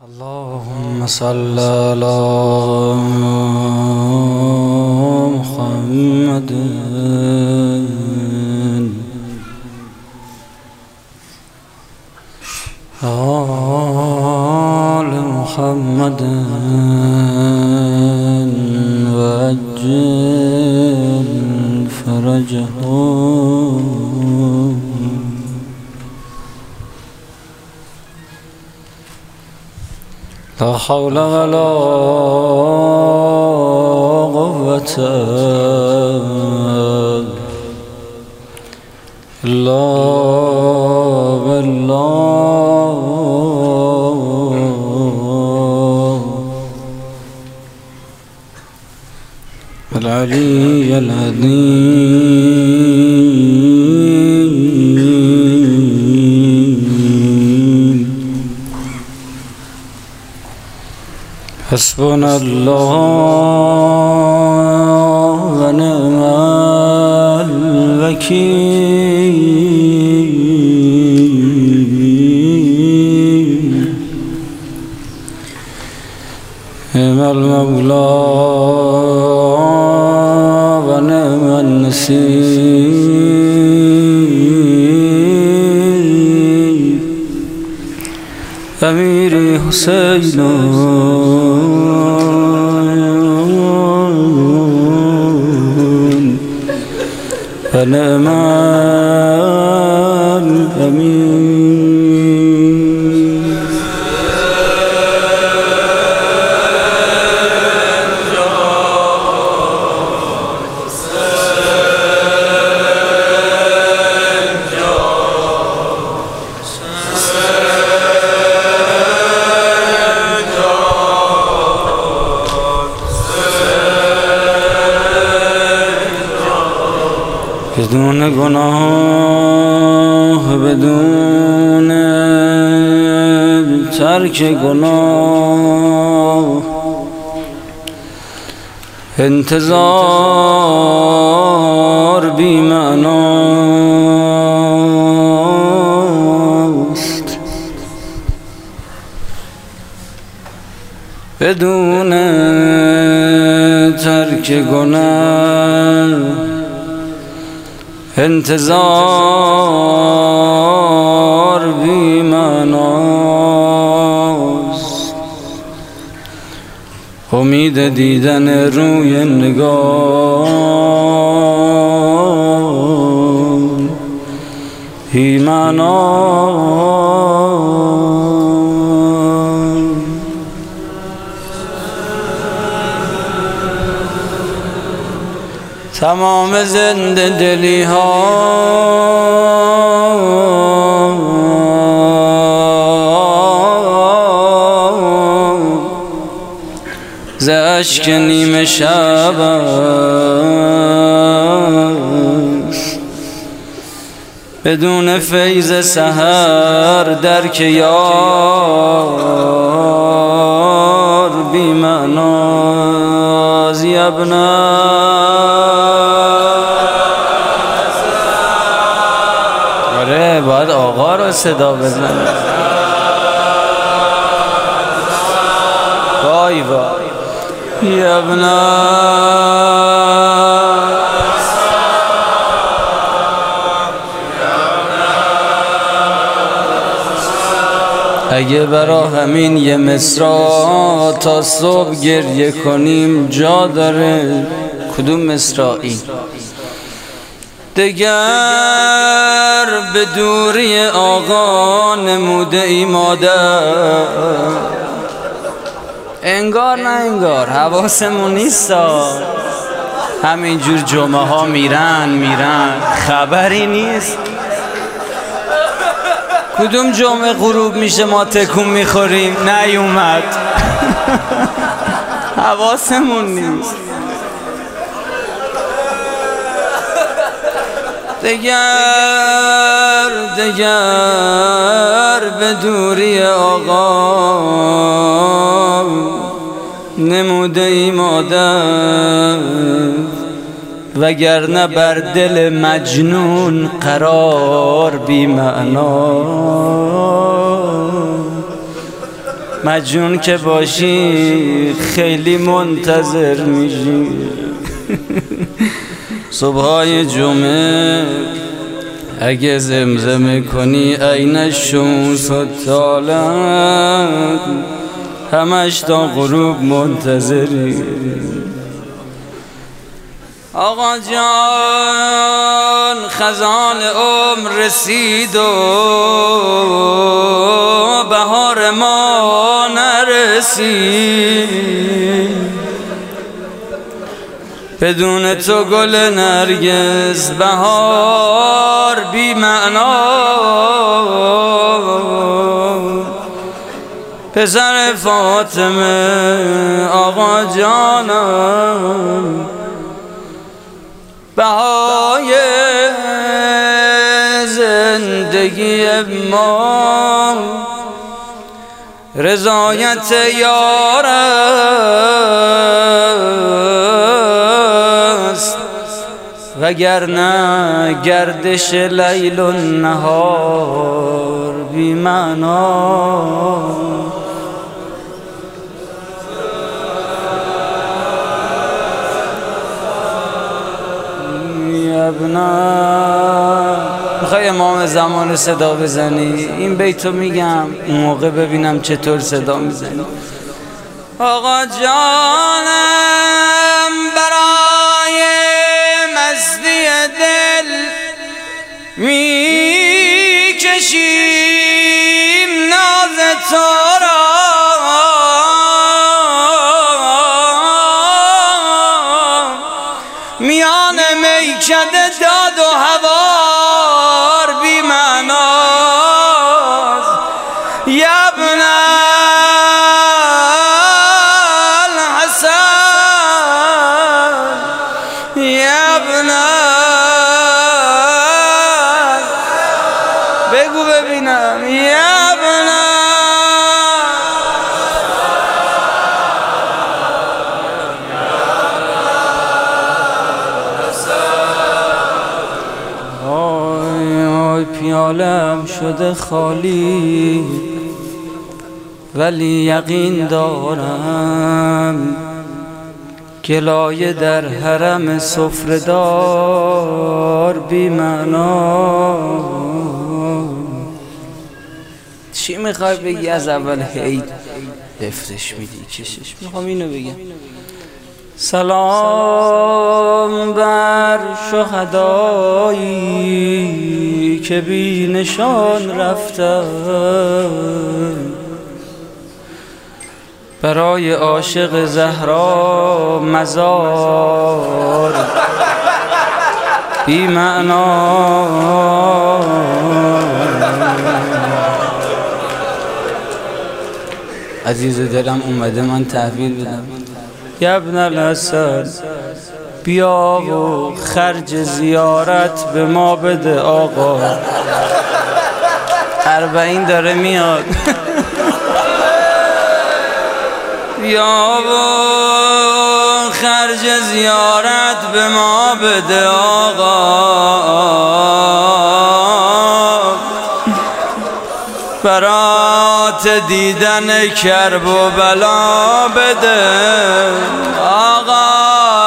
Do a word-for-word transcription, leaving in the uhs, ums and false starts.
اللهم صل على محمد آل محمد وعجل فرجهم. لا حول ولا قوة إلا بالله العلي العظيم. حسبنا الله ونعم الوكيل. نعم المولى ونعم النصير. أمير حسين ونعم الأمين. بدون گناه، بدون ترک گناه، انتظار بی معناست. بدون ترک گناه، انتظار بی معناست. امید دیدن روی نگاه بی معناست. تمام زنده دلی ها ز اشک نیمه شب است. بدون فیض سحر درک یار بی معناست. یبنا آره باید آقا رو صدا بزنه. وای وای یبنا اگه برا همین یه مصرع تا صبح گریه کنیم جا داره. کدوم مصرعی؟ دگر به دوری آقا نموده ای مادر. انگار نه انگار حواسمون نیست. همینجور جمعه ها میرن میرن خبری نیست. کدوم جمعه غروب میشه ما تکون میخوریم نیومد. حواسمون نیست. دگر دگر به دوری آقا نموده ای مادر. وگرنه بر دل مجنون قرار بی معنا. مجنون که باشی خیلی منتظر میشی. صبحای جمعه اگه زمزمه کنی عین الشمس طالعت، همش تا غروب منتظری. آقا جان خزان عمر رسید و بهار ما نرسید، بدون تو گل نرگس بهار بی معنا. پسر فاطمه آقا جانم، بهای زندگی ما رضایت یار است، وگرنه گردش لیل و نهار بی معنا. میخوای امام زمان رو صدا بزنی؟ این بیتو میگم اون موقع ببینم چطور صدا میزنی. آقا جانم برای مستی دل میکشیم ناز تو را، میان میکده داد و هوار بی معناست. یا ابن الحسن یا ابن، بگو ببینم یا ابن پیالم شده خالی، ولی یقین دارم گلایه در حرم سفره‌دار بی معنا. چی میخوای بگی؟ از اول هی دفتش میدی کشش. میخوام اینو بگم. سلام بر شهدایی که بی نشان رفتن، برای عاشق زهرا مزار بی معنا. عزیز دلم اومده من تحویل بدم. یا ابن الحسن بیا و خرج زیارت به ما بده آقا، اربعین داره میاد. بیا و خرج زیارت به ما بده آقا، برات دیدن کرب و بلا بده آقا.